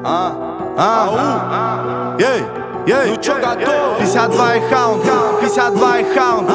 Ей, ей, Ну чё, готов? 52 и хаунд, 52 и хаунд.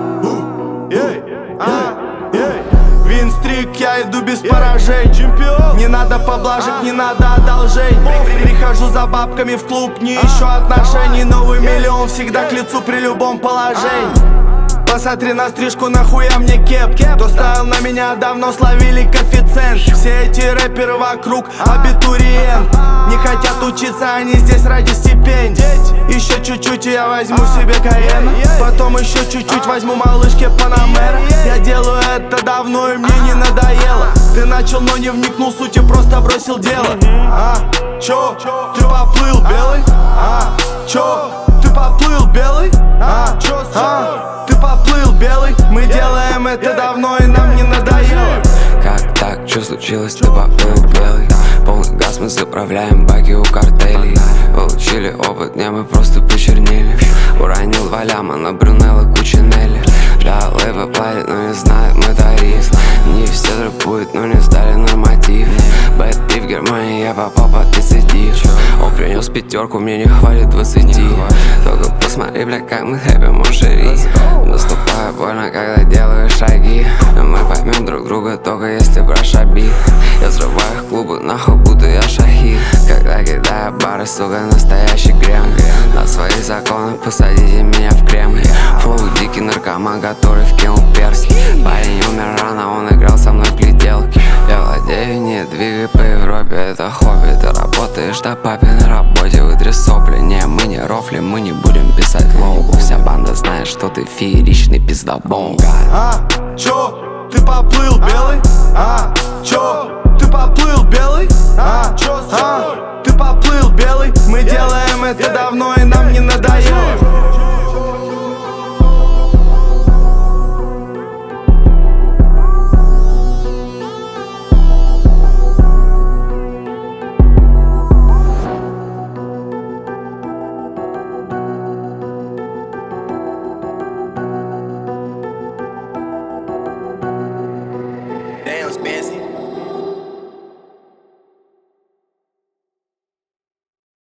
Винстрик, я иду без поражений. Чемпион. Не надо поблажек, не надо одолжений. Прихожу за бабками в клуб, не ищу отношений. Новый миллион всегда к лицу при любом положении. Посмотри на стрижку, нахуя мне кеп. Кто ставил на меня, давно словили коэффициент. Все эти рэперы вокруг абитуриент. Не хотят учиться, они здесь ради стипендий. Еще чуть-чуть и я возьму себе Каена. Потом еще чуть-чуть возьму малышке Панамера. Я делаю это давно и мне не надоело. Ты начал, но не вникнул в суть и просто бросил дело. Чё? Ты поплыл, белый? Чё? Ты поплыл, белый? Чё? Ты поплыл, белый? Мы делаем это давно и нам не надоело. Как так? Что случилось? Ты поплыл, белый? Полный газ, мы заправляем баки у картелей. Получили опыт, не мы просто почернели. Уронил 2 ляма на Брюнелло Кучинелли. Да, лейбл платит, но не знает мой тариф. Не все трэпуют, но не сдали норматив. Бэт и в Германии я попал под 30. Он принес 5, мне не хватит 20. Только посмотри, бля, как мы хэппи, моншери. Наступаю больно, когда делаю шаги. Мы поймем друг друга, только если браша бит. Я взрываю их клубы, нахуй, будто я шахид. Когда кидаю бары, сука, настоящий крем. На свои законы посадите меня в Кремль. Флоу дикий наркоман, который вкинул перски. Парень умер рано, он играл со мной в гляделки. Я владею, не двигай по Европе, это хобби. Ты работаешь на папе на работе, вытри сопли. Не, мы не рофлим, мы не будем писать лоу. Вся банда знает, что ты фееричный пиздобол. Чё? Ты поплыл, белый? Чё? Ты поплыл, белый? Чё? Ты поплыл, белый? Мы делаем